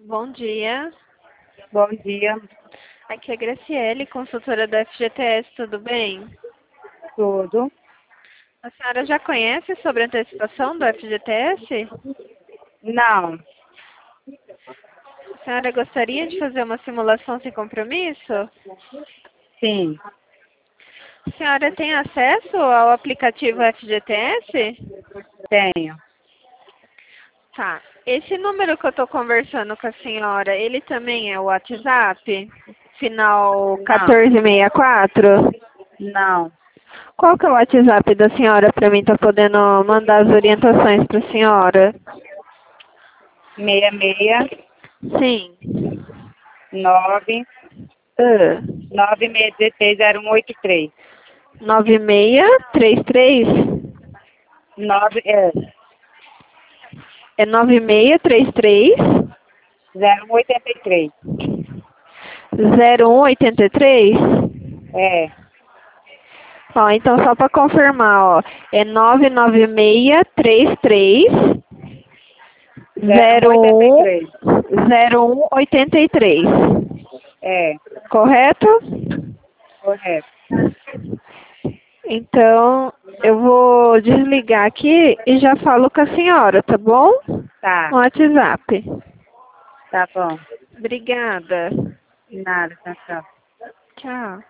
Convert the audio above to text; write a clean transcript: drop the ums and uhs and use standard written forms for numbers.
Bom dia, Bom dia, aqui é a Graciele, consultora da FGTS, tudo bem? tudo? A senhora já conhece sobre a antecipação do FGTS? Não, A senhora gostaria de fazer uma simulação sem compromisso? sim, A senhora tem acesso ao aplicativo FGTS? tenho. Tá. Esse número que eu estou conversando com a senhora, ele também é o WhatsApp? Final Não, 1464? não. Qual que é o WhatsApp da senhora para mim estar podendo mandar as orientações para a senhora? 66 Sim. 9 Ah, 9616 0183. 9633? 9 É 9633 0183. 0183? É, Ó, então só para confirmar, ó, é 99633 01 0183. 0183. É, Correto? correto. Então, eu vou desligar aqui e já falo com a senhora, tá bom? Tá, No WhatsApp. tá bom. Obrigada. Nada, tchau, tchau. Tchau.